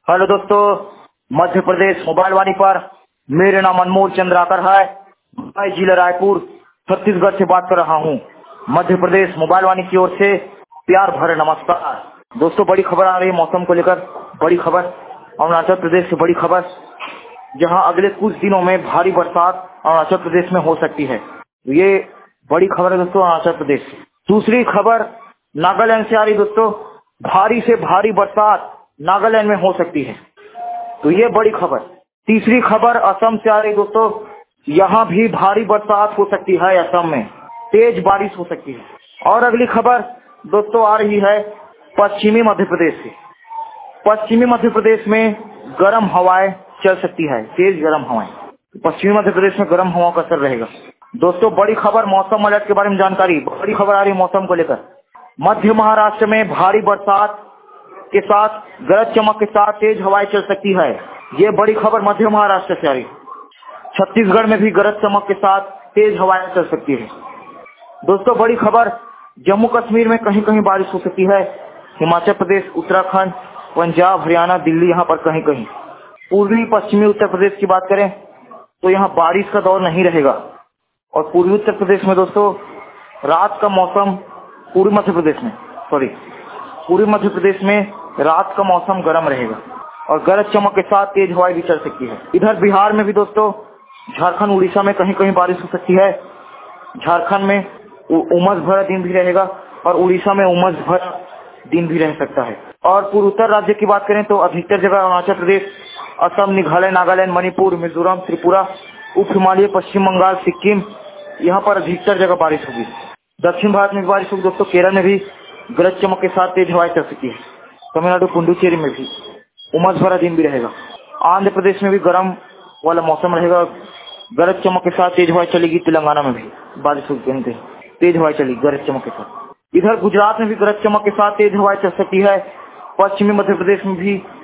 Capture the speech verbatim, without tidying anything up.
Hello दोस्तों, Madhya Pradesh mobile वाणी पर मेरे नाम अनमोल चंद्राकर है। मैं जिला रायपुर छत्तीसगढ़ से बात कर रहा हूँ। मध्य प्रदेश मोबाइल वाणी की ओर से प्यार भरे नमस्कार। दोस्तों, बड़ी खबर आ रही है मौसम को लेकर। बड़ी खबर अरुणाचल प्रदेश से बड़ी खबर, जहाँ अगले कुछ दिनों में भारी बरसात अरुणाचल प्रदेश में हो सकती है। ये बड़ी खबर है दोस्तों अरुणाचल प्रदेश से। दूसरी खबर नागालैंड से आ रही दोस्तों, भारी से भारी बरसात नागालैंड में हो सकती है, तो ये बड़ी खबर। तीसरी खबर असम से आ रही दोस्तों, यहाँ भी भारी बरसात हो सकती है। असम में तेज बारिश हो सकती है। और अगली खबर दोस्तों आ रही है पश्चिमी मध्य प्रदेश से। पश्चिमी मध्य प्रदेश में गर्म हवाएं चल सकती है, तेज गर्म हवाएं। पश्चिमी मध्य प्रदेश में गर्म हवाओं का असर रहेगा। दोस्तों, बड़ी खबर मौसम अलर्ट के बारे में जानकारी। बड़ी खबर आ रही है मौसम को लेकर। मध्य महाराष्ट्र में भारी बरसात के साथ गरज चमक के साथ तेज हवाएं चल सकती है। ये बड़ी खबर मध्य महाराष्ट्र से आ रही है। छत्तीसगढ़ में भी गरज चमक के साथ तेज हवाएं चल सकती है। दोस्तों, बड़ी खबर जम्मू कश्मीर में कहीं कहीं बारिश हो सकती है। हिमाचल प्रदेश, उत्तराखंड, पंजाब, हरियाणा, दिल्ली, यहाँ पर कहीं कहीं। पूर्वी पश्चिमी उत्तर प्रदेश की बात करें तो यहाँ बारिश का दौर नहीं रहेगा। और पूर्वी उत्तर प्रदेश में दोस्तों रात का मौसम, पूर्वी मध्य प्रदेश में सॉरी पूर्वी मध्य प्रदेश में रात का मौसम गर्म रहेगा और गरज चमक के साथ तेज हवाएं भी चल सकती है। इधर बिहार में भी दोस्तों, झारखंड, उड़ीसा में कहीं कहीं बारिश हो सकती है। झारखंड में उमस भरा दिन भी रहेगा और उड़ीसा में उमस भरा दिन भी रह सकता है। और पूर्वोत्तर राज्य की बात करें तो अधिकतर जगह अरुणाचल प्रदेश, असम, मेघालय, नागालैंड, मणिपुर, मिजोरम, त्रिपुरा, उप हिमालय, पश्चिम बंगाल, सिक्किम, यहाँ पर अधिकतर जगह बारिश होगी। दक्षिण भारत में भी बारिश होगी दोस्तों। केरल में भी गरज चमक के साथ तेज हवाएं चल सकती है। तमिलनाडु, पुडुचेरी में भी उमस भरा दिन भी रहेगा। आंध्र प्रदेश में भी गर्म वाला मौसम रहेगा, गरज चमक के साथ तेज हवाएं चलेगी। तेलंगाना में भी बारिश होगी, कहीं कहीं तेज हवाएं चलेगी गरज चमक के साथ। इधर गुजरात में भी गरज चमक के साथ तेज हवाएं चल सकती है। पश्चिमी मध्य प्रदेश में भी